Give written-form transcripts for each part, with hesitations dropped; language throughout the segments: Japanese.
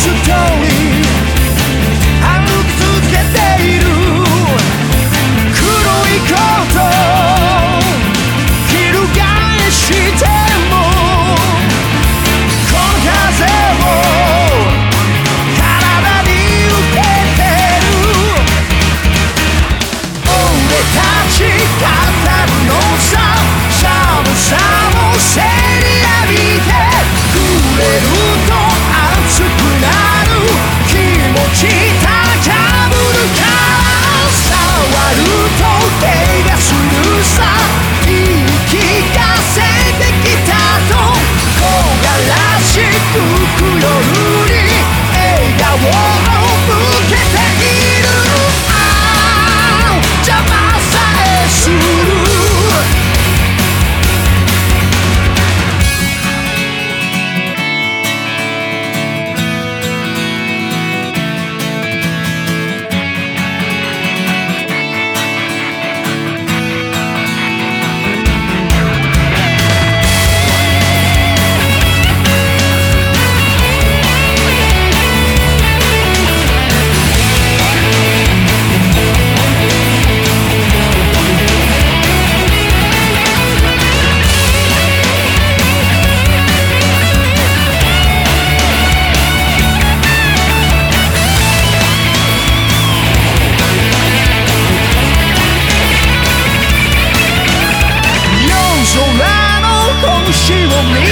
ストーリー歩き続けている黒いコート翻してもこの風を体に受けてる俺たち語るのさ寒さも背に浴びて触れると熱くなる気持ち高ぶるから触ると手がするさ言い聞かせてきたと木枯らし吹く夜に笑顔を向けているああ邪魔さえする星を見て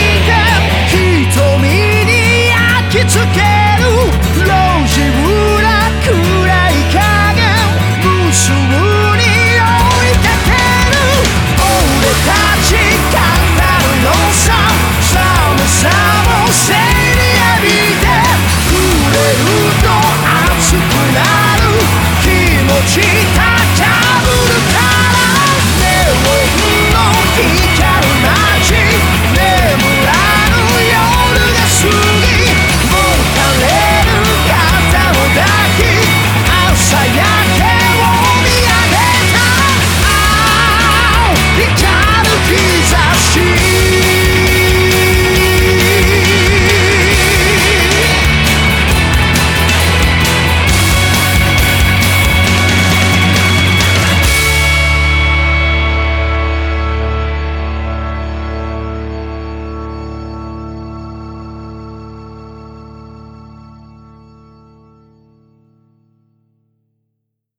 瞳に焼き付ける路地裏暗い影無数に追いかける俺たち語るのさ寒さも背に浴びて触れると熱くなる気持ち